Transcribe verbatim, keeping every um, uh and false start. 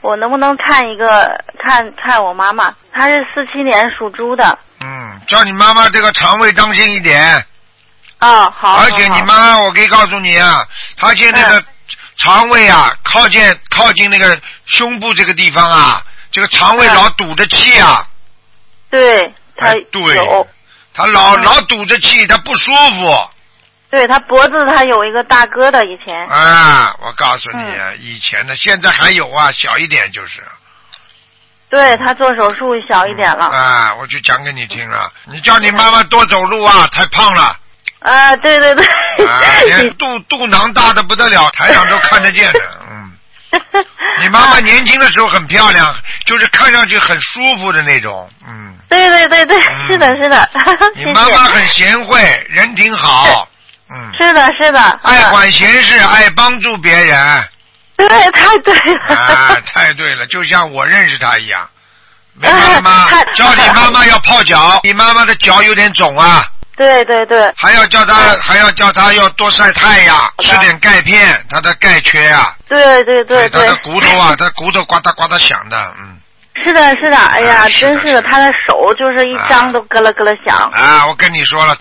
我能不能看一个看看我妈妈？她是四七年属猪的。 嗯，叫你妈妈这个肠胃当心一点。 哦，好。 而且你妈妈，我可以告诉你啊，她现在的肠胃啊，嗯、靠近靠近那个胸部这个地方啊，这个肠胃老堵着气啊。 对，她有。哎、对。她老、 嗯、 老堵着气，她不舒服。 对，她脖子她有一个大疙瘩，以前。 啊，我告诉你， 嗯、 以前的，现在还有啊，小一点就是。 对，她做手术小一点了。 嗯、啊，我就讲给你听了，你叫你妈妈多走路啊，太胖了。 啊，对对对。 啊，连肚肚囊大的不得了，台上都看得见的，嗯。你妈妈年轻的时候很漂亮，就是看上去很舒服的那种，嗯。 对对对对，嗯、是的，是的。 你妈妈很贤惠，人挺好，嗯。 是的，是的。 爱管闲事，嗯、爱帮助别人。 对，太对了。 啊，太对了，就像我认识她一样，明白了吗？叫你妈妈要泡脚，你妈妈的脚有点肿啊。 对对对， 还要叫他，还要叫他要多晒太阳，吃点钙片，他的钙缺啊。 对对对对。 他的骨头啊，他的骨头呱嗒呱嗒响的，嗯。 是的，是的，哎呀，啊、真是的，他的手就是一张都咯咯咯咯响。 啊，我跟你说了，